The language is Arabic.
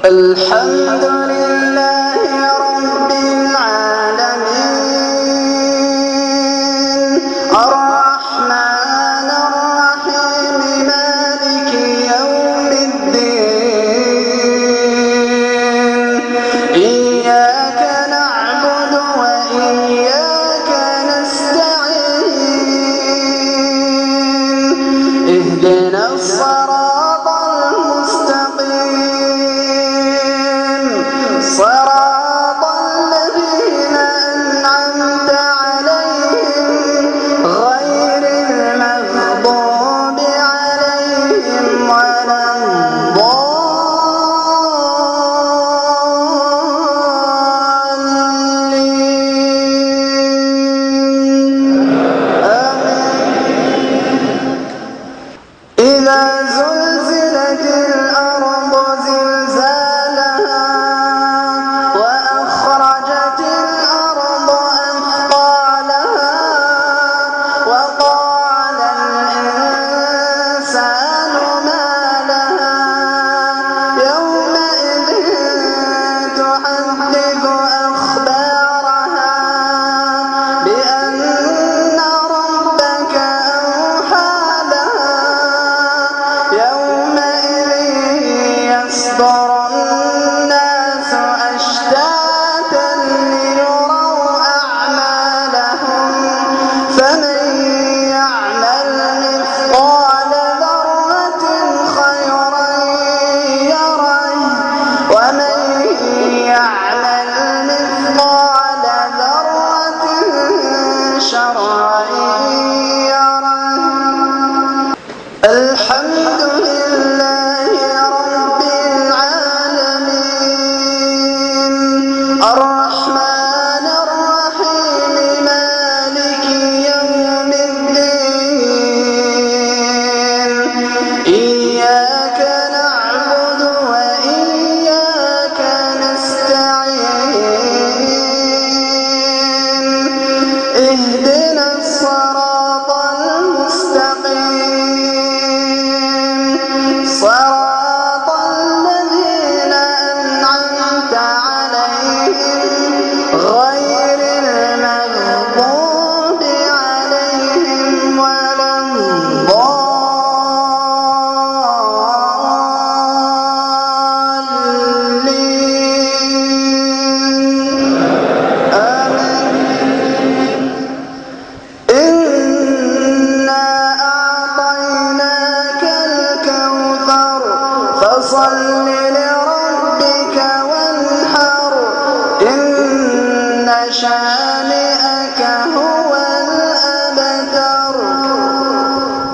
الحمد لله رب العالمين الرحمن الرحيم مالك يوم الدين إياك نعبد وإياك نستعين اهدنا الصراط المستقيم صراط الذين أنعمت عليهم غير المغضوب عليهم ولا الضالين آمين. إذا زلزلت الأرض زلزالها وأخرجت الأرض أثقالها وقال الإنسان ما لها يومئذ تحدث أخبارها بأن ربك أوحى لها يومئذ يصدر الناس أشتاتا ليروا أعمالهم فمن يعمل مثقال ذرة خيرا يره ومن يعمل مثقال ذرة شرا يره. الحمد لله رب العالمين الرحمن الرحيم مالك يوم الدين إياك نعبد وإياك نستعين اهدنا الصراط المستقيم صراط الذين أنعمت عليهم غير المغضوب عليهم ولا الضالين آمين. إنا أعطيناك الكوثر فصل لربك وانحر إن شانئك